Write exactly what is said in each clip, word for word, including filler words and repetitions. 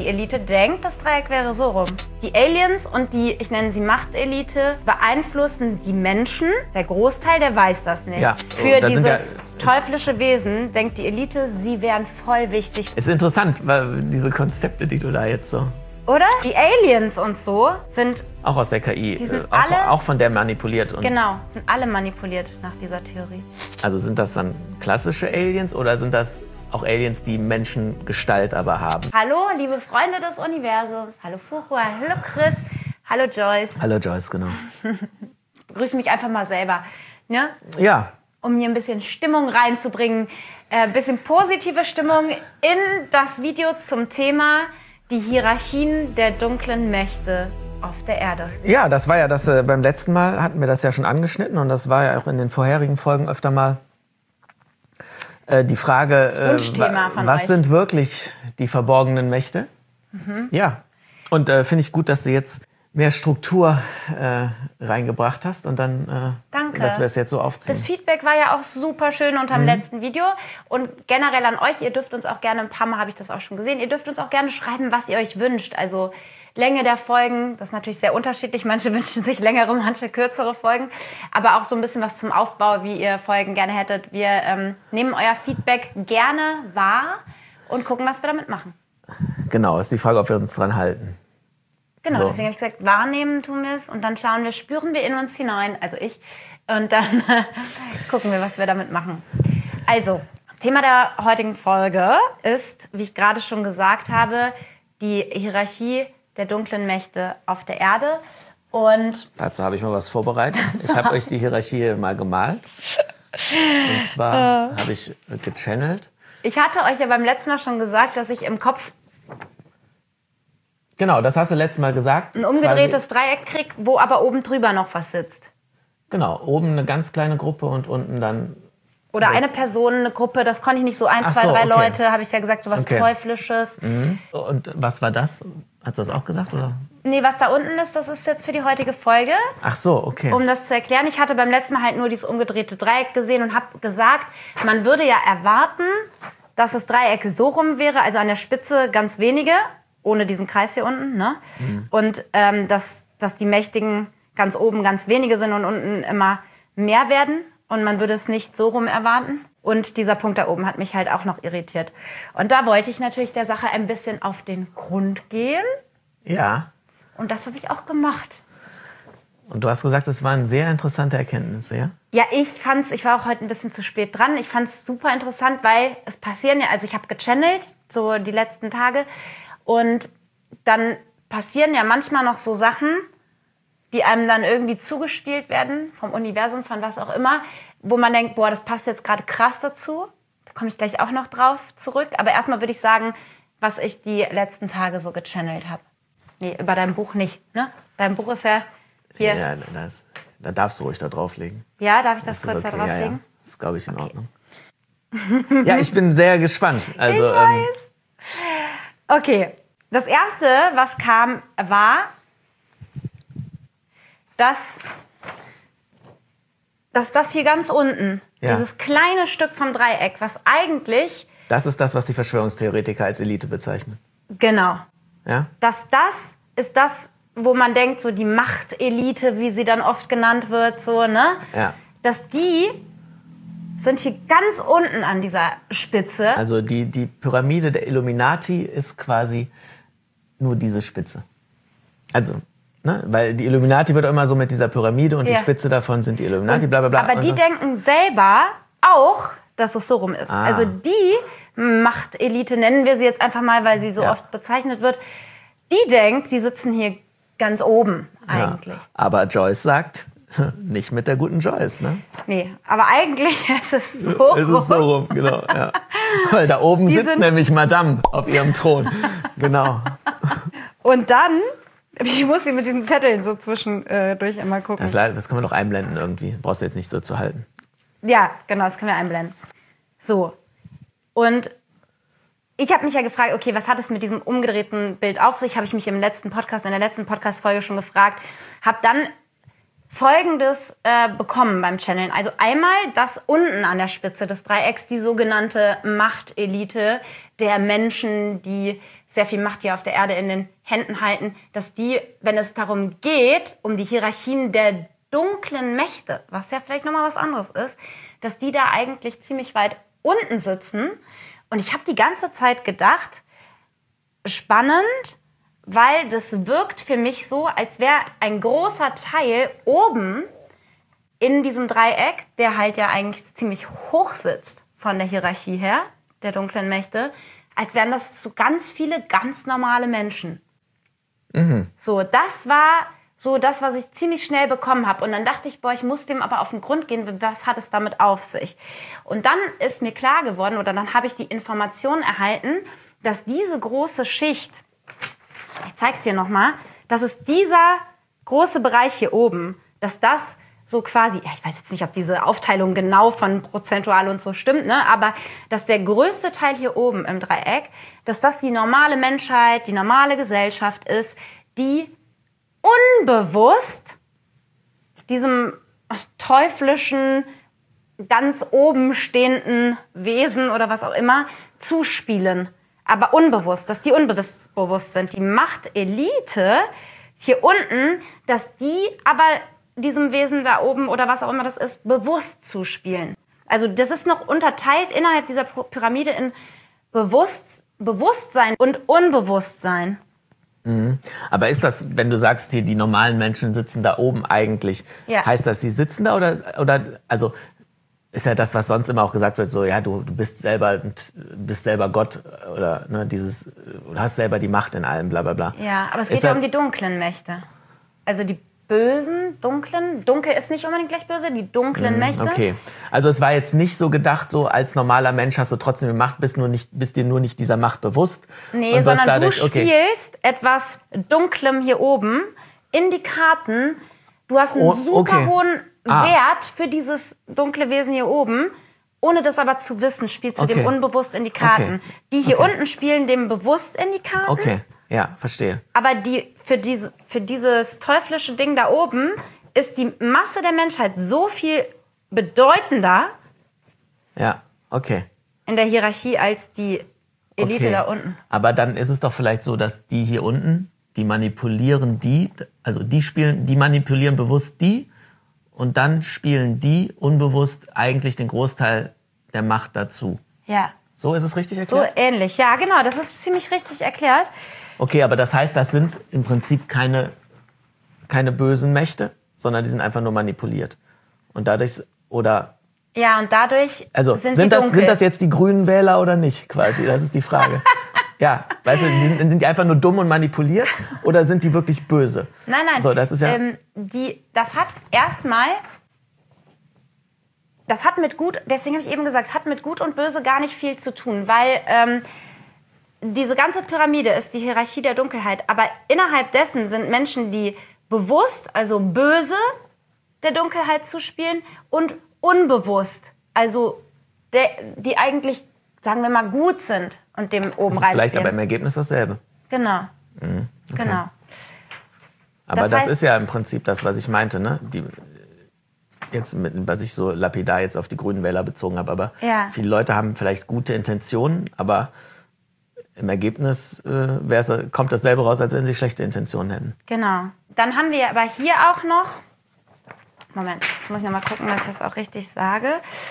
die Elite denkt, das Dreieck wäre so rum. Die Aliens und die, ich nenne sie Machtelite, beeinflussen die Menschen. Der Großteil, der weiß das nicht. Ja. Für Oh, dieses ja, teuflische Wesen denkt die Elite, sie wären voll wichtig. Ist interessant, weil diese Konzepte, die du da jetzt so... Oder? Die Aliens und so sind... Auch aus der K I, Die sind äh, auch, alle- auch von der manipuliert. Und Genau, sind alle manipuliert nach dieser Theorie. Also sind das dann klassische Aliens oder sind das auch Aliens, die Menschengestalt aber haben? Hallo, liebe Freunde des Universums. Hallo Fuchua, hallo Chris, hallo Joyce. Hallo Joyce, genau. Ich begrüße mich einfach mal selber, ne? Ja, Um hier ein bisschen Stimmung reinzubringen. Ein äh, bisschen positive Stimmung in das Video zum Thema die Hierarchien der dunklen Mächte auf der Erde. ja, das war ja das, äh, beim letzten Mal hatten wir das ja schon angeschnitten und das war ja auch in den vorherigen Folgen öfter mal äh, die Frage, äh, Wunschthema von was euch. sind wirklich die verborgenen Mächte? Mhm. Ja, und äh, finde ich gut, dass du jetzt mehr Struktur äh, reingebracht hast und dann, äh, Danke. dass wir es jetzt so aufziehen. Das Feedback war ja auch super schön unter dem Mhm. letzten Video. Und generell an euch, ihr dürft uns auch gerne, ein paar Mal habe ich das auch schon gesehen, ihr dürft uns auch gerne schreiben, was ihr euch wünscht. Also Länge der Folgen, das ist natürlich sehr unterschiedlich. Manche wünschen sich längere, manche kürzere Folgen. Aber auch so ein bisschen was zum Aufbau, wie ihr Folgen gerne hättet. Wir ähm, nehmen euer Feedback gerne wahr und gucken, was wir damit machen. Genau, ist die Frage, ob wir uns dran halten. Genau, So. deswegen habe ich gesagt, wahrnehmen tun wir es und dann schauen wir, spüren wir in uns hinein, also ich, und dann gucken wir, was wir damit machen. Also, Thema der heutigen Folge ist, wie ich gerade schon gesagt habe, die Hierarchie der dunklen Mächte auf der Erde. Und Dazu habe ich mal was vorbereitet. Ich habe euch die Hierarchie mal gemalt. Und zwar habe ich gechannelt. ich hatte euch ja beim letzten Mal schon gesagt, dass ich im Kopf Genau, das hast du letztes Mal gesagt. ein umgedrehtes Dreieck kriege, wo aber oben drüber noch was sitzt. Genau, oben eine ganz kleine Gruppe und unten dann... Oder eine Person, eine Gruppe, das konnte ich nicht so, ein, Ach zwei, so, drei okay. Leute, habe ich ja gesagt, so was Okay. Teuflisches. Und was war das? Hast du das auch gesagt, oder? Nee, was da unten ist, das ist jetzt für die heutige Folge, Ach so, okay. um das zu erklären. Ich hatte beim letzten Mal halt nur dieses umgedrehte Dreieck gesehen und habe gesagt, man würde ja erwarten, dass das Dreieck so rum wäre, also an der Spitze ganz wenige, ohne diesen Kreis hier unten, ne? Mhm. Und ähm, dass, dass die Mächtigen ganz oben ganz wenige sind und unten immer mehr werden. Und man würde es nicht so rum erwarten. Und dieser Punkt da oben hat mich halt auch noch irritiert. Und da wollte ich natürlich der Sache ein bisschen auf den Grund gehen. Ja, Und das habe ich auch gemacht. und du hast gesagt, das waren sehr interessante Erkenntnisse, ja? Ja, ich fand's, ich war auch heute ein bisschen zu spät dran. Ich fand's super interessant, weil es passieren ja, also ich habe gechannelt, so die letzten Tage. Und dann passieren ja manchmal noch so Sachen, die einem dann irgendwie zugespielt werden, vom Universum, von was auch immer, wo man denkt, boah, das passt jetzt gerade krass dazu. Da komme ich gleich auch noch drauf zurück. Aber erstmal würde ich sagen, was ich die letzten Tage so gechannelt habe. Nee, über dein Buch nicht, ne? Dein Buch ist ja hier. Ja, Ja, das, da darfst du ruhig da drauflegen. darf ich das, Das ist kurz okay, da ja, ja. drauflegen? Das ist, glaube ich, in Ordnung. Ja, ich bin sehr gespannt. Also, Ich ähm, weiß. Okay, das Erste, was kam, war, dass, dass das hier ganz unten, Ja. dieses kleine Stück vom Dreieck, was eigentlich, das ist das, was die Verschwörungstheoretiker als Elite bezeichnen. genau, Ja? dass das ist das, wo man denkt, so die Machtelite, wie sie dann oft genannt wird, so, ne? Ja. Dass die sind hier ganz unten an dieser Spitze. Also die, die Pyramide der Illuminati ist quasi nur diese Spitze. Also, ne? Weil die Illuminati wird auch immer so mit dieser Pyramide und Ja. die Spitze davon sind die Illuminati, bla bla bla. Aber und die so. denken selber auch, dass es so rum ist. Ah. Also die Machtelite, nennen wir sie jetzt einfach mal, weil sie so Ja. oft bezeichnet wird, die denkt, sie sitzen hier ganz oben eigentlich. Ja. Aber Joyce sagt, nicht mit der guten Joyce, ne? Nee, aber eigentlich ist es so Es rum. ist so rum, genau. Ja. Weil da oben Die sitzt sind- nämlich Madame auf ihrem Thron. Genau. Und dann, ich muss sie mit diesen Zetteln so zwischendurch immer gucken. Das, das können wir doch einblenden irgendwie. Brauchst du jetzt nicht so zu halten. Ja, genau, das können wir einblenden. So. Und ich habe mich ja gefragt, okay, was hat es mit diesem umgedrehten Bild auf sich? Habe ich mich im letzten Podcast, in der letzten Podcast-Folge schon gefragt. Habe dann Folgendes äh, bekommen beim Channeln. Also einmal, dass unten an der Spitze des Dreiecks die sogenannte Machtelite der Menschen, die sehr viel Macht hier auf der Erde in den Händen halten, dass die, wenn es darum geht, um die Hierarchien der dunklen Mächte, was ja vielleicht nochmal was anderes ist, dass die da eigentlich ziemlich weit unten sitzen. Und ich habe die ganze Zeit gedacht, spannend, weil das wirkt für mich so, als wäre ein großer Teil oben in diesem Dreieck, der halt ja eigentlich ziemlich hoch sitzt von der Hierarchie her, der dunklen Mächte, als wären das so ganz viele ganz normale Menschen. Mhm. So, das war so das, was ich ziemlich schnell bekommen habe. Und dann dachte ich, boah, ich muss dem aber auf den Grund gehen, was hat es damit auf sich? Und dann ist mir klar geworden, oder dann habe ich die Information erhalten, dass diese große Schicht, ich zeige es dir nochmal, dass es dieser große Bereich hier oben, dass das so quasi, ja, ich weiß jetzt nicht, ob diese Aufteilung genau von prozentual und so stimmt, ne, aber dass der größte Teil hier oben im Dreieck, dass das die normale Menschheit, die normale Gesellschaft ist, die unbewusst diesem teuflischen, ganz oben stehenden Wesen oder was auch immer zuspielen. Aber unbewusst, dass die unbewusst sind. Die Machtelite hier unten, dass die aber diesem Wesen da oben oder was auch immer das ist, bewusst zuspielen. Also das ist noch unterteilt innerhalb dieser Pyramide in Bewusst, Bewusstsein und Unbewusstsein. Mhm. Aber ist das, wenn du sagst, hier die normalen Menschen sitzen da oben eigentlich, ja. heißt das, die sitzen da oder, oder also ist ja das, was sonst immer auch gesagt wird, so ja, du, du bist selber bist selber Gott oder ne, dieses, du hast selber die Macht in allem, bla bla bla. Ja, aber es geht ist ja das, um die dunklen Mächte. Also die bösen, dunklen, dunkel ist nicht unbedingt gleich böse, die dunklen Mächte. Okay, also es war jetzt nicht so gedacht, so als normaler Mensch hast du trotzdem die Macht, bist, nur nicht, bist dir nur nicht dieser Macht bewusst. Nee, sondern dadurch, du spielst okay. etwas Dunklem hier oben in die Karten. Du hast einen oh, super okay. hohen ah. Wert für dieses dunkle Wesen hier oben, ohne das aber zu wissen, spielst du okay. dem unbewusst in die Karten. Okay. Die hier okay. unten spielen dem bewusst in die Karten. Okay, ja, verstehe. Aber die, für, diese, für dieses teuflische Ding da oben ist die Masse der Menschheit so viel bedeutender ja, okay. in der Hierarchie als die Elite okay. da unten. Aber dann ist es doch vielleicht so, dass die hier unten, die manipulieren die, also die spielen, die manipulieren bewusst die und dann spielen die unbewusst eigentlich den Großteil der Macht dazu. Ja. So ist es richtig erklärt? So ähnlich, ja genau, das ist ziemlich richtig erklärt. Okay, aber das heißt, das sind im Prinzip keine, keine bösen Mächte, sondern die sind einfach nur manipuliert. Und dadurch, oder... Ja, und dadurch also, sind, sind sie das, dunkel. Sind das jetzt die grünen Wähler oder nicht, quasi? Das ist die Frage. Ja, weißt du, die sind, sind die einfach nur dumm und manipuliert oder sind die wirklich böse? Nein, nein. So, das ist ja ähm, die, das hat erstmal, das hat mit gut, deswegen habe ich eben gesagt, es hat mit gut und böse gar nicht viel zu tun, weil ähm, diese ganze Pyramide ist die Hierarchie der Dunkelheit, aber innerhalb dessen sind Menschen, die bewusst, also böse, der Dunkelheit zuspielen und unbewusst, also der, die eigentlich, sagen wir mal, gut sind und dem oben das ist reinstehen. Vielleicht aber im Ergebnis dasselbe. Genau, mhm. okay. genau. Aber das, das heißt, ist ja im Prinzip das, was ich meinte, ne? Die, jetzt mit, was ich so lapidar jetzt auf die grünen Wähler bezogen habe, aber ja. viele Leute haben vielleicht gute Intentionen, aber im Ergebnis äh, kommt dasselbe raus, als wenn sie schlechte Intentionen hätten. Genau. Dann haben wir aber hier auch noch, Moment, jetzt muss ich noch mal gucken, dass ich das auch richtig sage.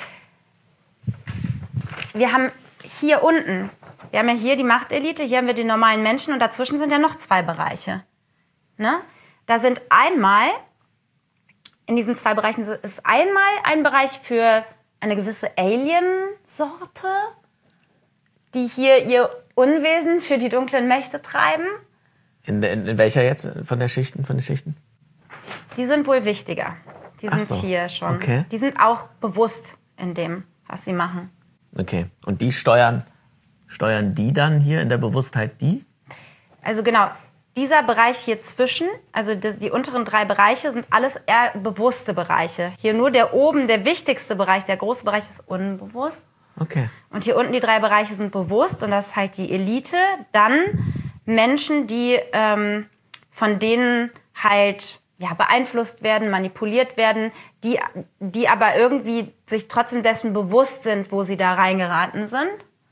Wir haben hier unten, wir haben ja hier die Machtelite, hier haben wir die normalen Menschen und dazwischen sind ja noch zwei Bereiche. Ne? Da sind einmal, in diesen zwei Bereichen ist einmal ein Bereich für eine gewisse Alien-Sorte, die hier ihr Unwesen für die dunklen Mächte treiben. In, in, in welcher jetzt von der Schichten, von den Schichten? Die sind wohl wichtiger. Die sind so. hier schon. Okay. Die sind auch bewusst in dem, was sie machen. Okay. Und die steuern, steuern die dann hier in der Bewusstheit die? Also genau, dieser Bereich hier zwischen, also die, die unteren drei Bereiche sind alles eher bewusste Bereiche. Hier nur der oben, der wichtigste Bereich, der große Bereich ist unbewusst. Okay. Und hier unten die drei Bereiche sind bewusst und das ist halt die Elite. Dann Menschen, die ähm, von denen halt ja, beeinflusst werden, manipuliert werden, die, die aber irgendwie sich trotzdem dessen bewusst sind, wo sie da reingeraten sind.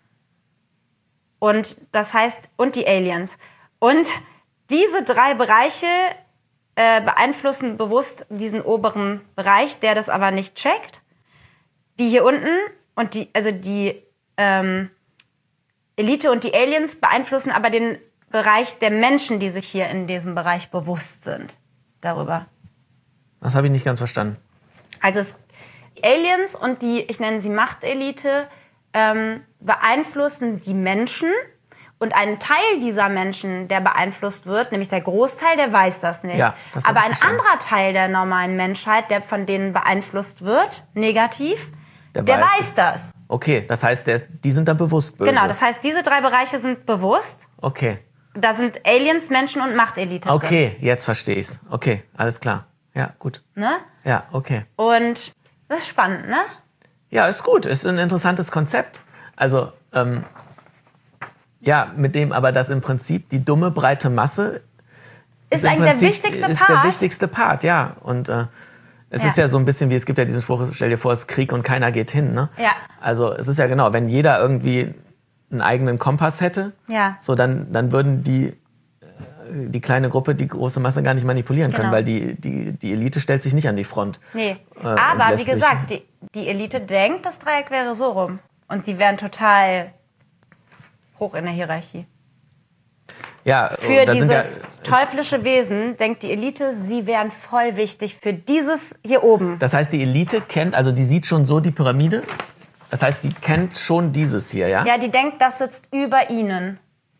Und das heißt, und die Aliens. Und diese drei Bereiche äh, beeinflussen bewusst diesen oberen Bereich, der das aber nicht checkt. Die hier unten und die, also die ähm, Elite und die Aliens beeinflussen aber den Bereich der Menschen, die sich hier in diesem Bereich bewusst sind darüber. Das habe ich nicht ganz verstanden. Also es, die Aliens und die, ich nenne sie Machtelite, ähm, beeinflussen die Menschen. Und ein Teil dieser Menschen, der beeinflusst wird, nämlich der Großteil, der weiß das nicht. Ja, das Aber hab ich ein verstanden. anderer Teil der normalen Menschheit, der von denen beeinflusst wird, negativ, Der der weiß weiß das. Okay, das heißt, der, die sind dann bewusst böse. Genau, das heißt, diese drei Bereiche sind bewusst. Okay. Da sind Aliens, Menschen und Machtelite drin. Okay, jetzt verstehe ich's. Okay, alles klar. Ja, gut. Ne? Ja, okay. Und das ist spannend, ne? Ja, ist gut. Ist ein interessantes Konzept. Also, ähm, ja, mit dem aber das im Prinzip die dumme, breite Masse Ist im eigentlich der Prinzip- wichtigste ist Part. der wichtigste Part, ja. Und äh, es Ja. ist ja so ein bisschen wie, es gibt ja diesen Spruch, stell dir vor, es ist Krieg und keiner geht hin. Ne? Ja. Also es ist ja genau, wenn jeder irgendwie einen eigenen Kompass hätte, Ja. so dann, dann würden die, äh, die kleine Gruppe die große Masse gar nicht manipulieren können, Genau. weil die, die, die Elite stellt sich nicht an die Front. Nee. Äh, und Aber wie lässt sich- gesagt, die, die Elite denkt, das Dreieck wäre so rum. Und sie wären total hoch in der Hierarchie. Ja, Für da sind ja, dieses teuflische Wesen denkt die Elite, sie wären voll wichtig für dieses hier oben. das heißt, die Elite kennt, also die sieht schon so die Pyramide. Das heißt, die kennt schon dieses hier, ja? Ja, die denkt, das sitzt über ihnen.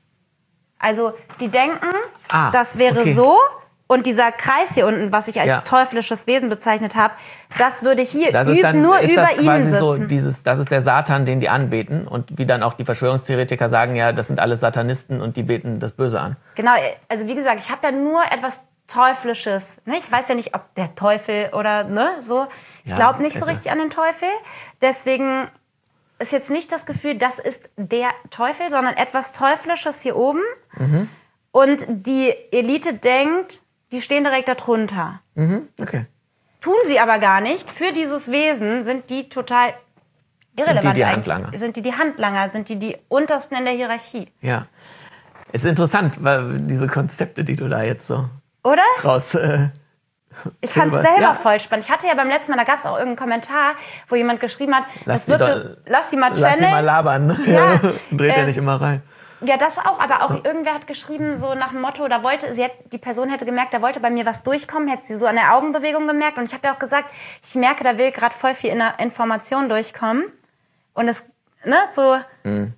Also die denken, Ah, das wäre okay. so. Und dieser Kreis hier unten, was ich als Ja. teuflisches Wesen bezeichnet habe, das würde hier Das ist üb- dann nur ist über das ihnen quasi sitzen. so dieses, das ist der Satan, den die anbeten und wie dann auch die Verschwörungstheoretiker sagen, ja, das sind alles Satanisten und die beten das Böse an. Genau, also wie gesagt, ich habe ja nur etwas Teuflisches. Ne? Ich weiß ja nicht, ob der Teufel oder ne, so. Ich Ja, glaube nicht so also- richtig an den Teufel. Deswegen ist jetzt nicht das Gefühl, das ist der Teufel, sondern etwas Teuflisches hier oben. Mhm. Und die Elite denkt, die stehen direkt darunter. Mhm, okay. Tun sie aber gar nicht. Für dieses Wesen sind die total irrelevant. Sind die die eigentlich. Handlanger? Sind die die Handlanger? Sind die die untersten in der Hierarchie? Ja. Ist interessant, weil diese Konzepte, die du da jetzt so Oder? raus... Äh, Ich fand es Filmers, selber ja. voll spannend. Ich hatte ja beim letzten Mal, da gab es auch irgendeinen Kommentar, wo jemand geschrieben hat, Lass das die wirkte, doch- lass die mal lass sie mal channeln. labern. Ne? Ja, Und dreht ja äh, nicht immer rein. Ja, das auch, aber auch irgendwer hat geschrieben, so nach dem Motto, da wollte, sie hat, die Person hätte gemerkt, da wollte bei mir was durchkommen, hätte sie so an der Augenbewegung gemerkt. Und ich habe ja auch gesagt, ich merke, da will gerade voll viel in der Information durchkommen. Und es, ne, so, Mhm.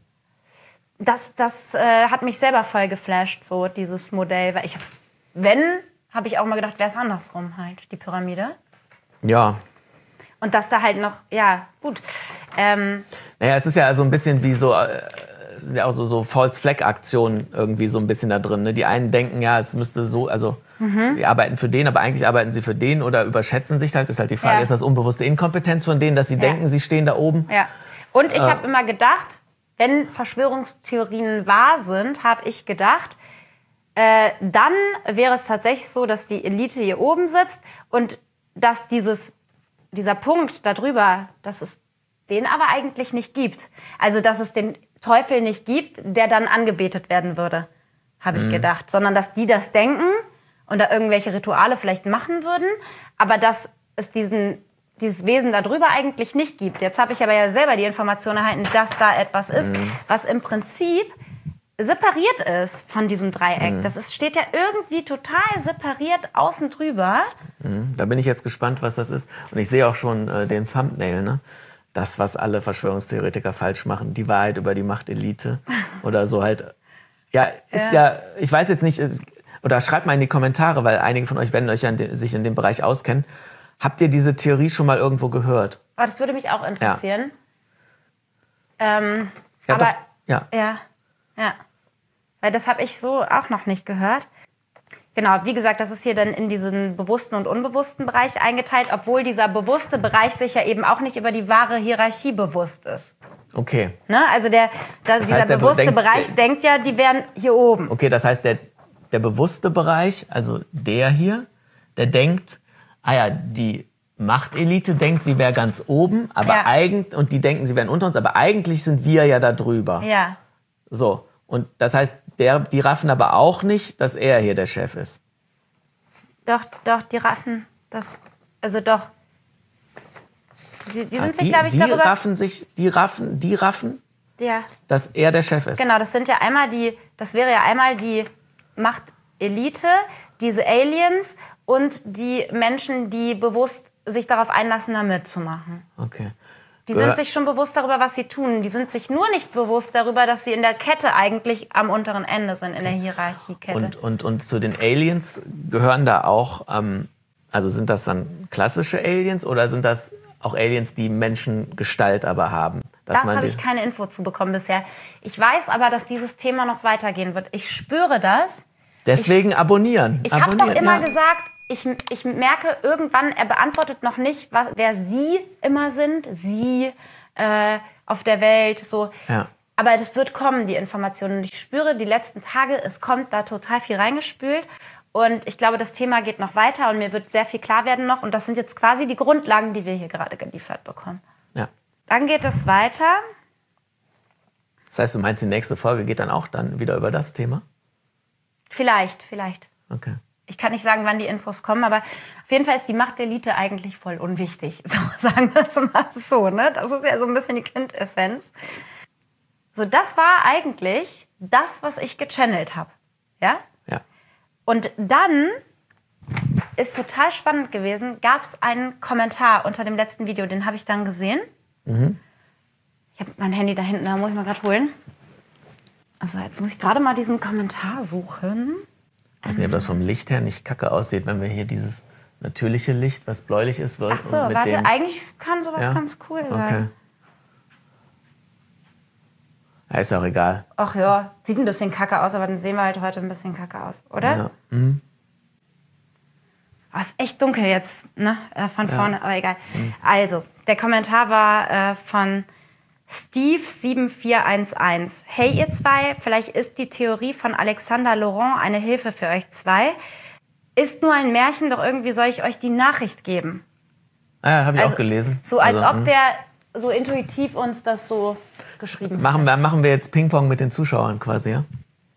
das, das äh, hat mich selber voll geflasht, so dieses Modell. Weil ich, wenn, habe ich auch mal gedacht, wäre es andersrum halt, die Pyramide. Ja. Und dass da halt noch, ja, gut. Ähm, Naja, es ist ja so ein bisschen wie so... Äh, sind ja auch so, so False-Flag-Aktionen irgendwie so ein bisschen da drin. Ne? Die einen denken, ja, es müsste so, also Mhm. die arbeiten für den, aber eigentlich arbeiten sie für den oder überschätzen sich halt. Das ist halt die Frage, Ja. ist das unbewusste Inkompetenz von denen, dass sie denken, sie stehen da oben? ja. Und ich Äh. habe immer gedacht, wenn Verschwörungstheorien wahr sind, habe ich gedacht, äh, dann wäre es tatsächlich so, dass die Elite hier oben sitzt und dass dieses, dieser Punkt darüber, dass es den aber eigentlich nicht gibt. Also, dass es den Teufel nicht gibt, der dann angebetet werden würde, habe ich gedacht. Sondern, dass die das denken und da irgendwelche Rituale vielleicht machen würden, aber dass es diesen, dieses Wesen darüber eigentlich nicht gibt. Jetzt habe ich aber ja selber die Information erhalten, dass da etwas ist, was im Prinzip separiert ist von diesem Dreieck. Das ist, steht ja irgendwie total separiert außen drüber. Da bin ich jetzt gespannt, was das ist. Und ich sehe auch schon äh, den Thumbnail, ne? Das, was alle Verschwörungstheoretiker falsch machen. Die Wahrheit über die Machtelite oder so halt. Ja, ist ja, ich weiß jetzt nicht, es- oder schreibt mal in die Kommentare, weil einige von euch werden euch ja in de, sich in dem Bereich auskennen. Habt ihr diese Theorie schon mal irgendwo gehört? Aber das würde mich auch interessieren. Ähm, Ja, aber doch. Ja. ja, ja. Weil das habe ich so auch noch nicht gehört. Genau, wie gesagt, das ist hier dann in diesen bewussten und unbewussten Bereich eingeteilt, obwohl dieser bewusste Bereich sich ja eben auch nicht über die wahre Hierarchie bewusst ist. Okay. Ne? Also der, da, dieser heißt, der bewusste denkt- Bereich der- denkt ja, die wären hier oben. Okay, das heißt, der, der bewusste Bereich, also der hier, der denkt, ah ja, die Machtelite denkt, sie wäre ganz oben, aber Ja. eigentlich, und die denken, sie wären unter uns, aber eigentlich sind wir ja da drüber. Ja. So. Und das heißt, der, die raffen aber auch nicht, dass er hier der Chef ist. Doch, doch, die raffen das. Also doch. Die, die sind Ah, sich, die, glaube ich, die darüber... raffen sich, die raffen, die raffen, Ja. dass er der Chef ist. Genau, das sind ja einmal die, das wäre ja einmal die Machtelite, diese Aliens und die Menschen, die bewusst sich darauf einlassen, da mitzumachen. Okay. Die Gehör- sind sich schon bewusst darüber, was sie tun. Die sind sich nur nicht bewusst darüber, dass sie in der Kette eigentlich am unteren Ende sind, in der Hierarchiekette. Und, und, und zu den Aliens gehören da auch, ähm, also sind das dann klassische Aliens oder sind das auch Aliens, die Menschengestalt aber haben? Dass Das man habe die- ich keine Info zu bekommen bisher. Ich weiß aber, dass dieses Thema noch weitergehen wird. Ich spüre das. Deswegen abonnieren. Ich habe doch abonnieren, immer ja. gesagt, ich, ich merke irgendwann, er beantwortet noch nicht, was, wer sie immer sind. Sie äh, auf der Welt, so. Ja. Aber das wird kommen, die Informationen. Und ich spüre die letzten Tage, es kommt da total viel reingespült. Und ich glaube, das Thema geht noch weiter und mir wird sehr viel klar werden noch. Und das sind jetzt quasi die Grundlagen, die wir hier gerade geliefert bekommen. Ja. Dann geht es weiter. Das heißt, du meinst, die nächste Folge geht dann auch dann wieder über das Thema? Vielleicht, vielleicht. Okay. Ich kann nicht sagen, wann die Infos kommen, aber auf jeden Fall ist die Machtelite eigentlich voll unwichtig. So, sagen wir es mal so, ne? Das ist ja so ein bisschen die Quintessenz. So, das war eigentlich das, was ich gechannelt habe. Ja? Ja. Und dann ist total spannend gewesen, gab es einen Kommentar unter dem letzten Video, den habe ich dann gesehen. Mhm. Ich habe mein Handy da hinten, da muss ich mal gerade holen. Also jetzt muss ich gerade mal diesen Kommentar suchen. Ich weiß nicht, ob das vom Licht her nicht kacke aussieht, wenn wir hier dieses natürliche Licht, was bläulich ist, wird. Ach so, und mit warte, dem... eigentlich kann sowas Ja? ganz cool Okay. sein. Ja, ist auch egal. Ach ja, sieht ein bisschen kacke aus, aber dann sehen wir halt heute ein bisschen kacke aus, oder? Ja. Mhm. Oh, ist echt dunkel jetzt, ne? Äh, von vorne, aber egal. Also, der Kommentar war äh, von Steve sieben vier eins eins. Hey ihr zwei, vielleicht ist die Theorie von Alexander Laurent eine Hilfe für euch zwei. Ist nur ein Märchen, doch irgendwie soll ich euch die Nachricht geben. Ah, ja, habe ich Also, auch gelesen. So als Also, ob mh. der so intuitiv uns das so geschrieben hat. Machen wir, machen wir jetzt Ping-Pong mit den Zuschauern quasi, ja?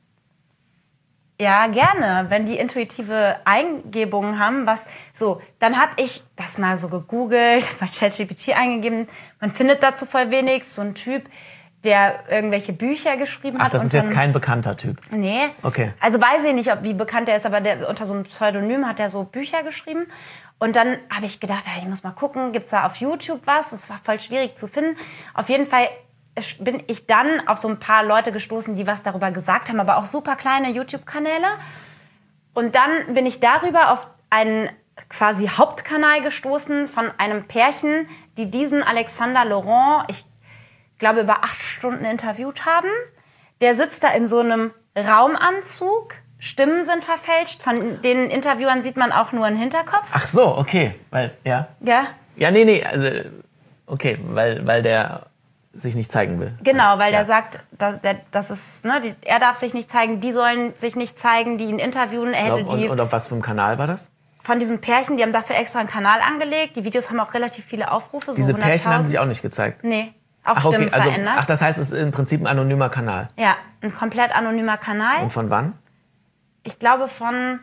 Ja, gerne, wenn die intuitive Eingebungen haben, was so, dann habe ich das mal so gegoogelt, bei ChatGPT eingegeben. Man findet dazu voll wenig. So ein Typ, der irgendwelche Bücher geschrieben Ach, hat. das ist unter jetzt einem- kein bekannter Typ. Nee. Okay. Also weiß ich nicht, ob, wie bekannt er ist, aber der, unter so einem Pseudonym hat er so Bücher geschrieben. Und dann habe ich gedacht, ja, ich muss mal gucken, gibt es da auf YouTube was? Das war voll schwierig zu finden. Auf jeden Fall bin ich dann auf so ein paar Leute gestoßen, die was darüber gesagt haben, aber auch super kleine YouTube-Kanäle. Und dann bin ich darüber auf einen quasi Hauptkanal gestoßen von einem Pärchen, die diesen Alexander Laurent, ich glaube, über acht Stunden interviewt haben. Der sitzt da in so einem Raumanzug. Stimmen sind verfälscht. Von den Interviewern sieht man auch nur einen Hinterkopf. Ach so, okay. Weil, ja. Ja, Ja, nee, nee, also, okay, weil, weil der sich nicht zeigen will. genau, weil Ja. der sagt, dass, der, das ist, ne, die, er darf sich nicht zeigen, die sollen sich nicht zeigen, die ihn interviewen. Er hätte Und, die und auf was für einem Kanal war das? von diesem Pärchen, die haben dafür extra einen Kanal angelegt. Die Videos haben auch relativ viele Aufrufe. Diese so Pärchen haben hunderttausend. sich auch nicht gezeigt. Nee, auch Ach, Stimmen okay, also, verändert. ach, das heißt, es ist im Prinzip ein anonymer Kanal. Ja, ein komplett anonymer Kanal. Und von wann? Ich glaube von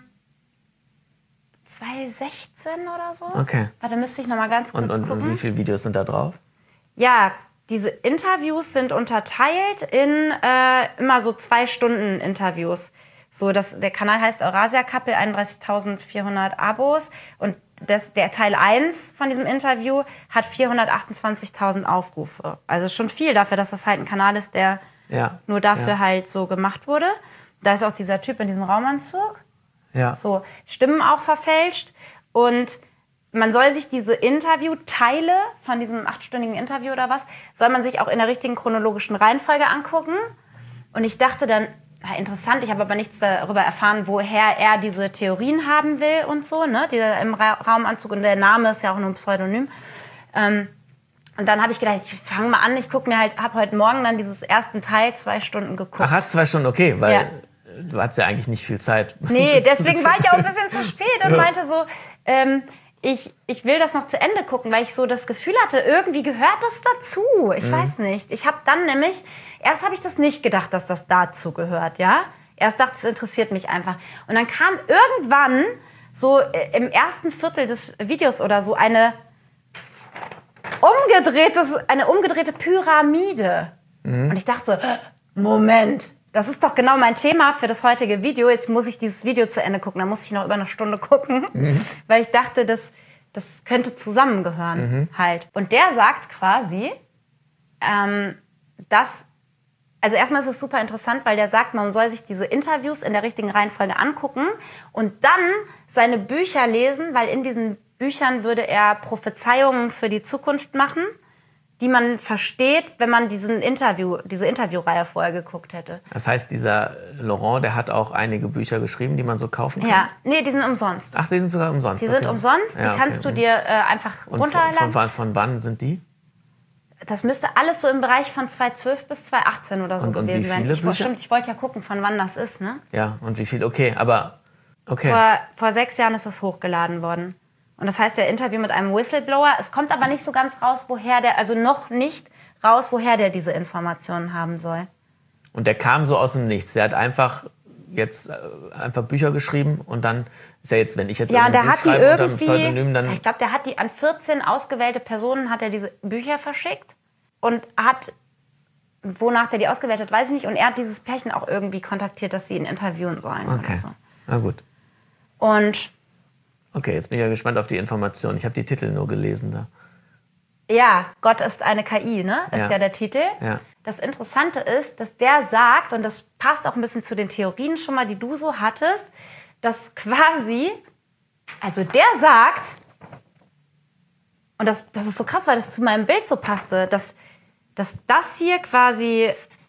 zwanzig sechzehn oder so. Okay. Warte, müsste ich noch mal ganz kurz Und, und, gucken. und wie viele Videos sind da drauf? Ja, diese Interviews sind unterteilt in äh, immer so zwei Stunden Interviews. So, das, der Kanal heißt Eurasia Couple, einunddreißigtausendvierhundert Abos. Und das, der Teil eins von diesem Interview hat vierhundertachtundzwanzigtausend Aufrufe. Also schon viel dafür, dass das halt ein Kanal ist, der Ja. nur dafür ja. halt so gemacht wurde. Da ist auch dieser Typ in diesem Raumanzug. Ja. So, Stimmen auch verfälscht. Und man soll sich diese Interviewteile von diesem achtstündigen Interview oder was, soll man sich auch in der richtigen chronologischen Reihenfolge angucken. Und ich dachte dann, na, interessant, ich habe aber nichts darüber erfahren, woher er diese Theorien haben will und so, ne? Dieser im Ra Raumanzug und der Name ist ja auch nur ein Pseudonym. Ähm, und dann habe ich gedacht, ich fange mal an, ich gucke mir halt, habe heute Morgen dann dieses ersten Teil zwei Stunden geguckt. Ach, hast zwei Stunden, okay, weil Ja. du hattest ja eigentlich nicht viel Zeit. Nee, deswegen war ich ja auch ein bisschen zu spät und Ja. meinte so, ähm, ich, ich will das noch zu Ende gucken, weil ich so das Gefühl hatte, irgendwie gehört das dazu. Ich mhm. weiß nicht. Ich habe dann nämlich, erst habe ich das nicht gedacht, dass das dazu gehört, ja. Erst dachte ich, es interessiert mich einfach. Und dann kam irgendwann so im ersten Viertel des Videos oder so eine umgedrehtes, eine umgedrehte Pyramide. Mhm. Und ich dachte, Moment, das ist doch genau mein Thema für das heutige Video. Jetzt muss ich dieses Video zu Ende gucken. Da muss ich noch über eine Stunde gucken, mhm. weil ich dachte, das, das könnte zusammengehören mhm. halt. Und der sagt quasi, ähm, dass, also erstmal ist es super interessant, weil der sagt, man soll sich diese Interviews in der richtigen Reihenfolge angucken und dann seine Bücher lesen, weil in diesen Büchern würde er Prophezeiungen für die Zukunft machen, die man versteht, wenn man diesen Interview, diese Interviewreihe vorher geguckt hätte. Das heißt, dieser Laurent, der hat auch einige Bücher geschrieben, die man so kaufen kann? Ja, nee, die sind umsonst. Ach, die sind sogar umsonst? Die okay. sind umsonst, die ja, okay. kannst du dir äh, einfach Und runterladen. Von, von, von wann sind die? Das müsste alles so im Bereich von zweitausendzwölf bis zweitausendachtzehn oder so und, und gewesen sein. Ich, Bücher? Stimmt, ich wollte ja gucken, von wann das ist, ne? Ja, und wie viel? Okay, aber okay. Vor, vor sechs Jahren ist das hochgeladen worden. Und das heißt, der Interview mit einem Whistleblower. Es kommt aber nicht so ganz raus, woher der, also noch nicht raus, woher der diese Informationen haben soll. Und der kam so aus dem Nichts. Der hat einfach jetzt äh, einfach Bücher geschrieben und dann ist ja jetzt, wenn ich jetzt ja, der Buch hat die schreibe unter einem irgendwie, Pseudonym, dann ich glaube, der hat die an vierzehn ausgewählte Personen hat er diese Bücher verschickt und hat, wonach der die ausgewählt hat, weiß ich nicht. Und er hat dieses Pärchen auch irgendwie kontaktiert, dass sie ihn interviewen sollen. Okay, oder so. Na gut. Und okay, jetzt bin ich ja gespannt auf die Informationen. Ich habe die Titel nur gelesen da. Ja, Gott ist eine K I, ne? Ist ja, ja der Titel. Ja. Das Interessante ist, dass der sagt, und das passt auch ein bisschen zu den Theorien schon mal, die du so hattest, dass quasi, also der sagt, und das, das ist so krass, weil das zu meinem Bild so passte, dass, dass das hier quasi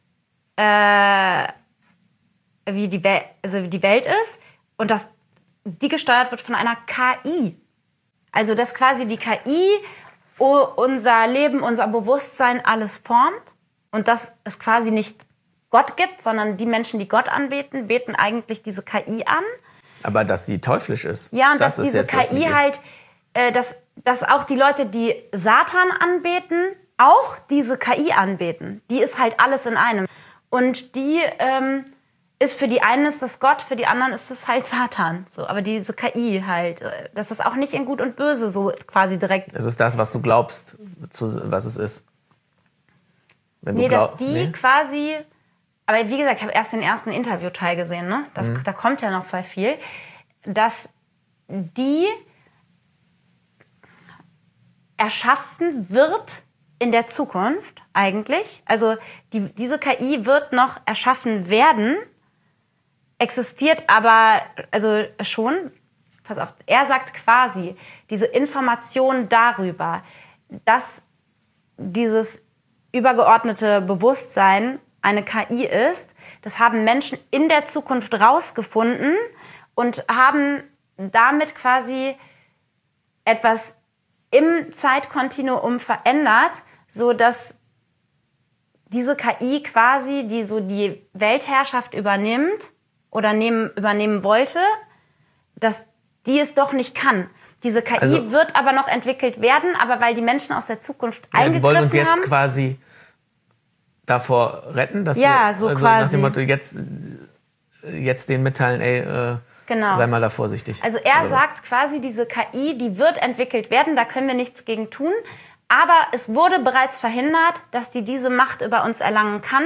äh, wie, die Wel- also wie die Welt ist und dass die gesteuert wird von einer K I. Also dass quasi die K I unser Leben, unser Bewusstsein alles formt und dass es quasi nicht Gott gibt, sondern die Menschen, die Gott anbeten, beten eigentlich diese K I an. Aber dass die teuflisch ist. Ja, und das dass ist diese jetzt, K I halt, äh, dass, dass auch die Leute, die Satan anbeten, auch diese K I anbeten. Die ist halt alles in einem. Und die ähm, ist für die einen ist das Gott, für die anderen ist es halt Satan. So, aber diese K I halt, das ist auch nicht in Gut und Böse so quasi direkt. Es ist das, was du glaubst, zu, was es ist. Wenn nee, du glaub, dass die nee? quasi, aber wie gesagt, ich habe erst den ersten Interviewteil gesehen, ne? Das, mhm. Da kommt ja noch voll viel, dass die erschaffen wird in der Zukunft eigentlich. Also die, diese K I wird noch erschaffen werden, existiert aber also schon, pass auf, er sagt quasi, diese Information darüber, dass dieses übergeordnete Bewusstsein eine K I ist, das haben Menschen in der Zukunft rausgefunden und haben damit quasi etwas im Zeitkontinuum verändert, so dass diese K I quasi, die so die Weltherrschaft übernimmt oder nehmen, übernehmen wollte, dass die es doch nicht kann. Diese K I also, wird aber noch entwickelt werden, aber weil die Menschen aus der Zukunft ja, eingegriffen haben. Die wollen uns jetzt haben, quasi davor retten, dass ja, wir so also quasi. Nach dem Motto, jetzt, jetzt denen mitteilen, ey, äh, genau. sei mal da vorsichtig. Also er sagt quasi, diese K I, die wird entwickelt werden, da können wir nichts gegen tun. Aber es wurde bereits verhindert, dass die diese Macht über uns erlangen kann.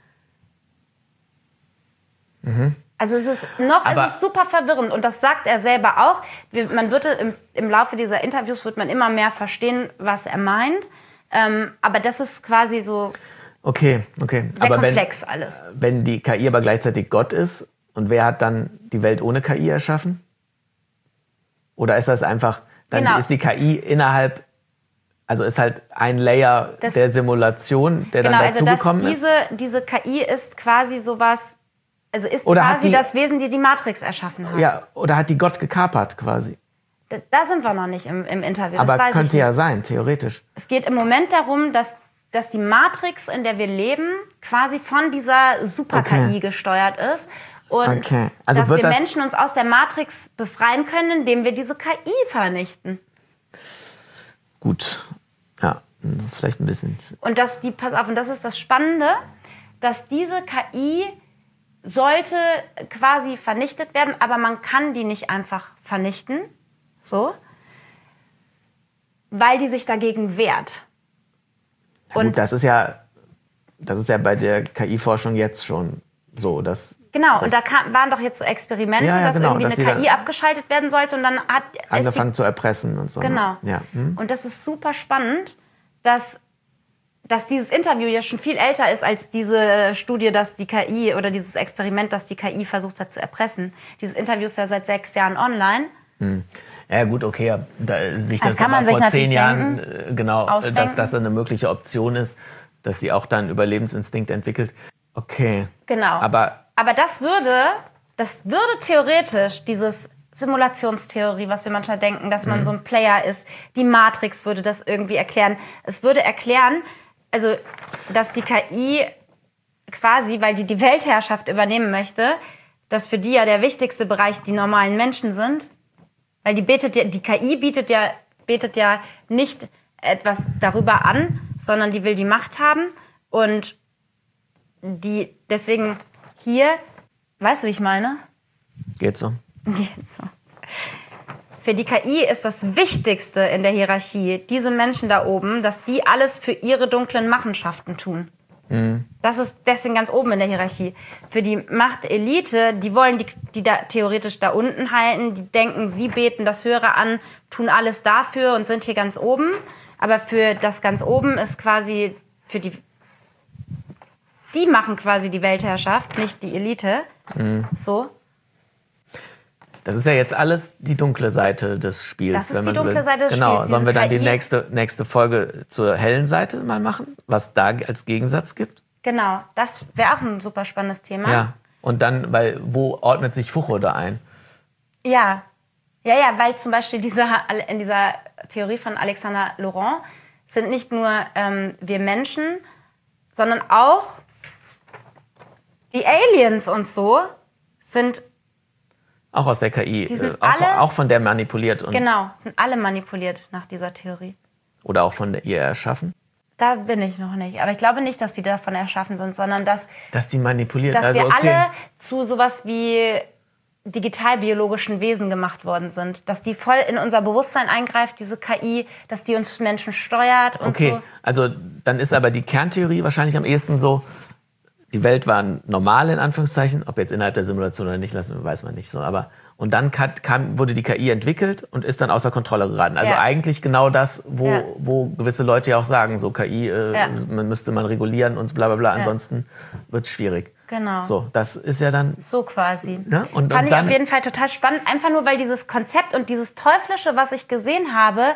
Mhm. Also es ist noch Aber es ist super verwirrend und das sagt er selber auch. Man wird im, im Laufe dieser Interviews wird man immer mehr verstehen, was er meint. Ähm, aber das ist quasi so okay, okay. sehr aber komplex wenn, alles. Wenn die K I aber gleichzeitig Gott ist, und wer hat dann die Welt ohne K I erschaffen? Oder ist das einfach, dann genau. ist die K I innerhalb, also ist halt ein Layer das, der Simulation, der genau, dann dazugekommen also ist? Diese, diese K I ist quasi sowas, also ist oder quasi die, das Wesen, die die Matrix erschaffen hat. Ja, oder hat die Gott gekapert quasi? Da, da sind wir noch nicht im, im Interview, das aber weiß könnte ich nicht. ja sein, theoretisch. Es geht im Moment darum, dass, dass die Matrix, in der wir leben, quasi von dieser Super-K I okay. gesteuert ist. Und okay. also dass wird wir das Menschen uns aus der Matrix befreien können, indem wir diese K I vernichten. Gut, ja, das ist vielleicht ein bisschen... Und dass die, pass auf, und das ist das Spannende, dass diese K I sollte quasi vernichtet werden, aber man kann die nicht einfach vernichten, so, weil die sich dagegen wehrt. Ja, und gut, das ist ja, das ist ja bei der K I-Forschung jetzt schon so, dass... Genau, das und da kam, waren doch jetzt so Experimente, ja, ja, dass genau, irgendwie dass eine K I abgeschaltet werden sollte und dann hat angefangen die, zu erpressen und so. Genau. Ne? Ja. Hm. Und das ist super spannend, dass, dass dieses Interview ja schon viel älter ist als diese Studie, dass die K I oder dieses Experiment, dass die K I versucht hat zu erpressen. Dieses Interview ist ja seit sechs Jahren online. Hm. Ja gut, okay, ja, da, sich das, das kann man vor sich zehn Jahren, denken, genau, ausdenken. dass das eine mögliche Option ist, dass sie auch dann Überlebensinstinkt entwickelt. Okay. Genau. Aber, Aber das würde, das würde theoretisch dieses Simulationstheorie, was wir manchmal denken, dass man mhm. so ein Player ist, die Matrix würde das irgendwie erklären. Es würde erklären, also, dass die K I quasi, weil die die Weltherrschaft übernehmen möchte, dass für die ja der wichtigste Bereich die normalen Menschen sind. Weil die, betet ja, die K I bietet ja, betet ja nicht etwas darüber an, sondern die will die Macht haben. Und die deswegen hier, weißt du, wie ich meine? Geht so. Geht so. Für die K I ist das Wichtigste in der Hierarchie, diese Menschen da oben, dass die alles für ihre dunklen Machenschaften tun. Mhm. Das ist deswegen ganz oben in der Hierarchie. Für die Machtelite, die wollen die, die da theoretisch da unten halten, die denken, sie beten das Höhere an, tun alles dafür und sind hier ganz oben. Aber für das ganz oben ist quasi, für die, die machen quasi die Weltherrschaft, nicht die Elite. Mhm. So. Das ist ja jetzt alles die dunkle Seite des Spiels. Das ist wenn die man so dunkle will. Seite des genau. Spiels. Sollen wir dann K I die nächste, nächste Folge zur hellen Seite mal machen? Was da als Gegensatz gibt? Genau, das wäre auch ein super spannendes Thema. Ja, und dann, weil, wo ordnet sich Fucho da ein? Ja, ja, ja, weil zum Beispiel diese, in dieser Theorie von Alexander Laurent sind nicht nur ähm, wir Menschen, sondern auch die Aliens und so sind... Auch aus der K I, die sind äh, auch, alle, auch von der manipuliert. Und genau, sind alle manipuliert nach dieser Theorie. Oder auch von der ihr erschaffen? Da bin ich noch nicht. Aber ich glaube nicht, dass die davon erschaffen sind, sondern dass, dass die manipuliert. dass also, wir okay. alle zu sowas wie digitalbiologischen Wesen gemacht worden sind. Dass die voll in unser Bewusstsein eingreift, diese K I, dass die uns Menschen steuert und okay. so. Okay, also dann ist aber die Kerntheorie wahrscheinlich am ehesten so, die Welt war normal, in Anführungszeichen, ob jetzt innerhalb der Simulation oder nicht, lassen, weiß man nicht so. Aber und dann kam, wurde die K I entwickelt und ist dann außer Kontrolle geraten. Also ja. eigentlich genau das, wo, ja. wo gewisse Leute ja auch sagen, so K I äh, ja. man müsste man regulieren und bla bla bla, ja. ansonsten wird es schwierig. Genau. So, das ist ja dann... So quasi. Ne? Und, Fand und ich dann, auf jeden Fall total spannend, einfach nur, weil dieses Konzept und dieses Teuflische, was ich gesehen habe,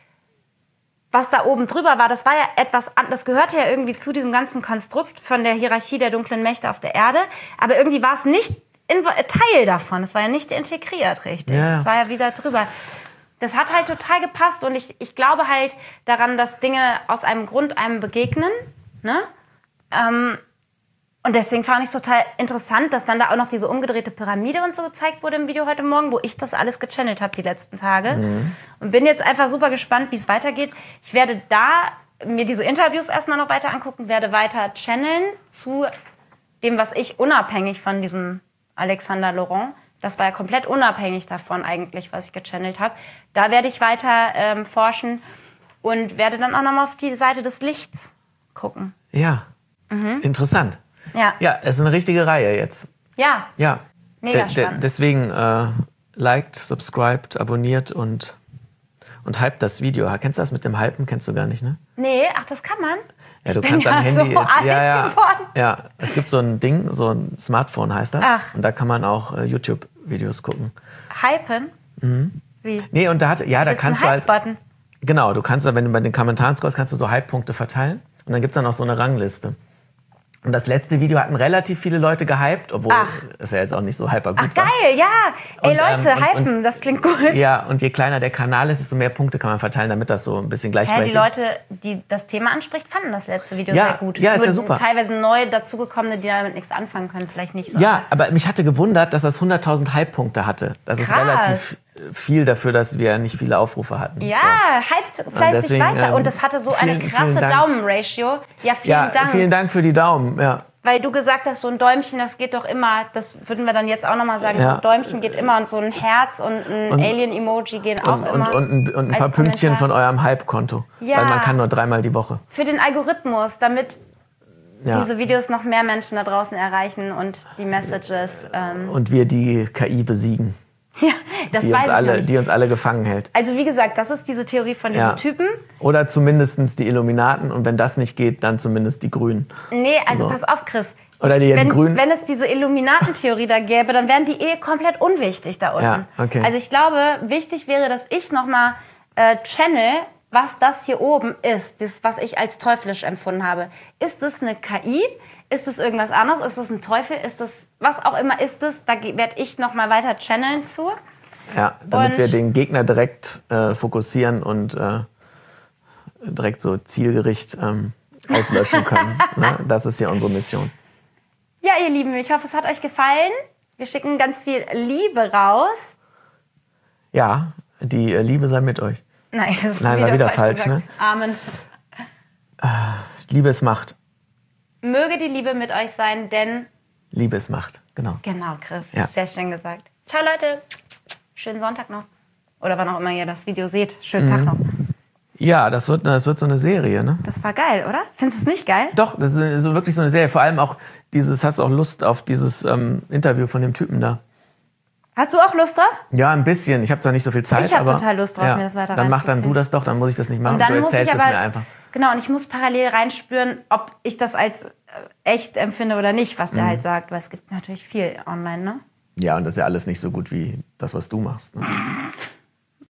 was da oben drüber war, das war ja etwas, das gehörte ja irgendwie zu diesem ganzen Konstrukt von der Hierarchie der dunklen Mächte auf der Erde, aber irgendwie war es nicht Teil davon, es war ja nicht integriert, richtig. Ja. Es war ja wieder drüber. Das hat halt total gepasst und ich, ich glaube halt daran, dass Dinge aus einem Grund einem begegnen, ne? Ähm, und deswegen fand ich es total interessant, dass dann da auch noch diese umgedrehte Pyramide und so gezeigt wurde im Video heute Morgen, wo ich das alles gechannelt habe die letzten Tage. Mhm. Und bin jetzt einfach super gespannt, wie es weitergeht. Ich werde da mir diese Interviews erstmal noch weiter angucken, werde weiter channeln zu dem, was ich unabhängig von diesem Alexander Laurent, das war ja komplett unabhängig davon eigentlich, was ich gechannelt habe. Da werde ich weiter ähm, forschen und werde dann auch nochmal auf die Seite des Lichts gucken. Ja, mhm. Interessant. Ja. Ja, es ist eine richtige Reihe jetzt. Ja. Ja. Mega de- spannend. De- deswegen äh, liked, subscribed, abonniert und, und hypt das Video. Kennst du das mit dem Hypen? Kennst du gar nicht, ne? Nee, ach, das kann man? Ja, du ich kannst bin am ja Handy so jetzt, alt ja, ja, geworden. ja, es gibt so ein Ding, so ein Smartphone heißt das. Ach. Und da kann man auch äh, YouTube-Videos gucken. Hypen? Mhm. Wie? Nee, und da hat, ja, da Gibt's kannst du einen halt. Hype-Button? Genau, du kannst, wenn du bei den Kommentaren scrollst, kannst du so Hype-Punkte verteilen. Und dann gibt es dann auch so eine Rangliste. Und das letzte Video hatten relativ viele Leute gehypt, obwohl Ach. es ja jetzt auch nicht so hyper gut Ach, war. geil, ja. Ey, Und, Leute, ähm, und- hypen, und- das klingt gut. Ja, und je kleiner der Kanal ist, desto mehr Punkte kann man verteilen, damit das so ein bisschen Ja, die gleichberechtigt Leute, die das Thema anspricht, fanden das letzte Video Ja, sehr gut. ja, ist ja Nur super. Teilweise neu dazugekommene, die damit nichts anfangen können, vielleicht nicht so. Ja, aber mich hatte gewundert, dass das hunderttausend Hype-Punkte hatte. Das ist Krass. relativ viel dafür, dass wir nicht viele Aufrufe hatten. Ja, So. hypt fleißig deswegen, weiter. ähm, Und das hatte so eine vielen, krasse vielen Dank. Daumen-Ratio. Ja, vielen Ja, Dank. vielen Dank für die Daumen. Ja. Weil du gesagt hast, so ein Däumchen, das geht doch immer. Das würden wir dann jetzt auch nochmal sagen. Ja. So ein Däumchen geht immer und so ein Herz und ein Und- Alien-Emoji gehen auch Und, immer. und, und, ein- und ein als paar Pünktchen Kommentar. von eurem Hype-Konto. Ja. Weil man kann nur dreimal die Woche. Für den Algorithmus, damit Ja. diese Videos noch mehr Menschen da draußen erreichen und die Messages. Ähm, Und wir die K I besiegen, ja, das die weiß uns, ich noch alle, nicht. die uns alle gefangen hält. Also wie gesagt, das ist diese Theorie von diesem Ja. Typen. Oder zumindest die Illuminaten. Und wenn das nicht geht, dann zumindest die Grünen. Nee, also So. pass auf, Chris. Oder die, die Wenn, Grünen. wenn es diese Illuminatentheorie da gäbe, dann wären die eh komplett unwichtig da unten. Ja, okay. Also ich glaube, wichtig wäre, dass ich nochmal äh, channel, was das hier oben ist, das, was ich als teuflisch empfunden habe. Ist es eine K I? Ist es irgendwas anderes? Ist es ein Teufel? Ist es was auch immer ist es? Da werde ich nochmal weiter channeln zu. Ja, damit Und- wir den Gegner direkt äh, fokussieren und äh, direkt so zielgericht ähm, auslöschen können. Ne? Das ist ja unsere Mission. Ja, ihr Lieben, ich hoffe, es hat euch gefallen. Wir schicken ganz viel Liebe raus. Ja, die äh, Liebe sei mit euch. Nein, das ist Nein, wieder, war wieder falsch, falsch, gesagt. Amen. Liebe ist Macht. Möge die Liebe mit euch sein, denn... Liebe ist Macht, genau. Genau, Chris. Ja. Sehr schön gesagt. Ciao, Leute. Schönen Sonntag noch. Oder wann auch immer ihr das Video seht. Schönen Tag noch. Ja, das wird, das wird so eine Serie, ne? Das war geil, oder? Findest du es nicht geil? Doch, das ist so wirklich so eine Serie. Vor allem auch dieses, hast du auch Lust auf dieses ähm, Interview von dem Typen da? Hast du auch Lust drauf? Ja, ein bisschen. Ich habe zwar nicht so viel Zeit, Ich hab aber... total Lust drauf, ja, mir das weiter Dann mach dann reinzuziehen. du das doch, dann muss ich das nicht machen. Und dann du muss ich erzählst aber... es mir einfach. Genau, und ich muss parallel reinspüren, ob ich das als äh, echt empfinde oder nicht, was Mhm. der halt sagt. Weil es gibt natürlich viel online, ne? Ja, und das ist ja alles nicht so gut wie das, was du machst. Ne?